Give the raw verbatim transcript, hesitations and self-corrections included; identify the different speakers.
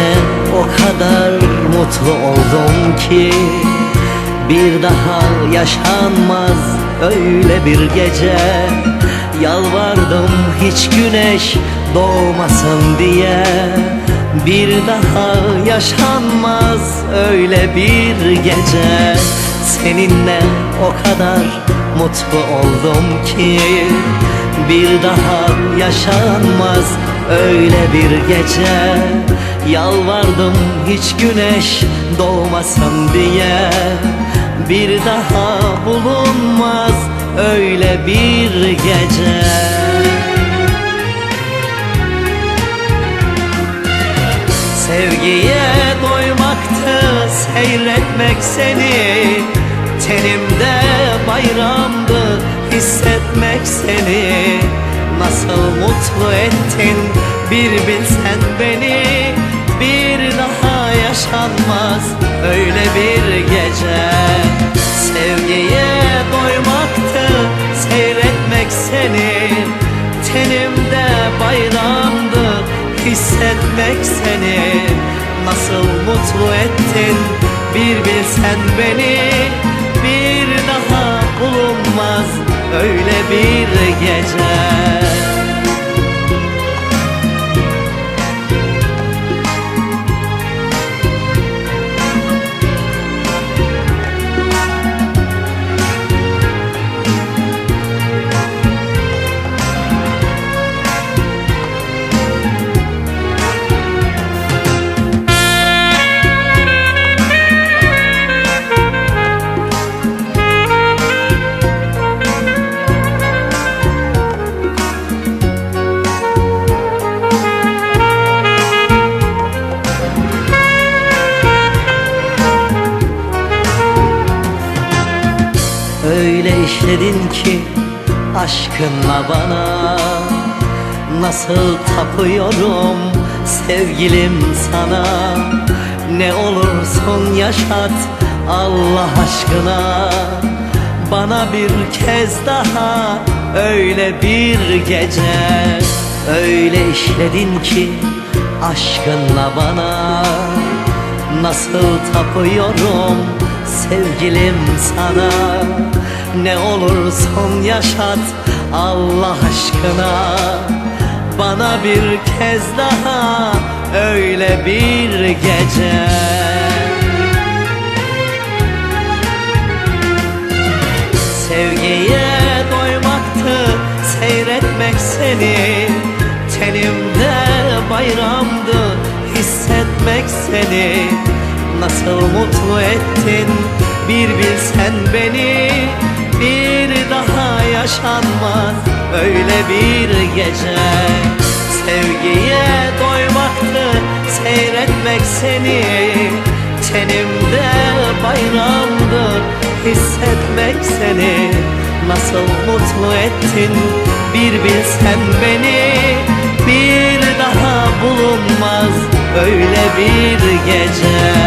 Speaker 1: Seninle o kadar mutlu oldum ki bir daha yaşanmaz öyle bir gece. Yalvardım hiç güneş doğmasın diye, bir daha yaşanmaz öyle bir gece. Seninle o kadar mutlu oldum ki bir daha yaşanmaz öyle bir gece. Yalvardım hiç güneş doğmasın diye, bir daha bulunmaz öyle bir gece. Sevgiye doymaktı seyretmek seni, tenimde bayramdı hissetmek seni. Nasıl mutlu ettin bir bilsen beni, bir daha yaşanmaz öyle bir gece. Sevgiye doymaktı seyretmek seni, tenimde bayramdı hissetmek seni. Nasıl mutlu ettin bir bilsen beni, bir daha bulunmaz öyle bir gece. Öyle işledin ki aşkınla bana, nasıl tapıyorum sevgilim sana. Ne olursun yaşat Allah aşkına, bana bir kez daha öyle bir gece. Öyle işledin ki aşkınla bana, nasıl tapıyorum sevgilim sana. Ne olursun yaşat Allah aşkına, bana bir kez daha öyle bir gece. Sevgiye doymaktı seyretmek seni, tenimde bayramdı hissetmek seni. Nasıl mutlu ettin bir bilsen beni, bir daha yaşanmaz öyle bir gece. Sevgiye doymaktı seyretmek seni, tenimde bayramdı hissetmek seni. Nasıl mutlu ettin bir bilsen beni, bir daha bulunmaz öyle bir gece.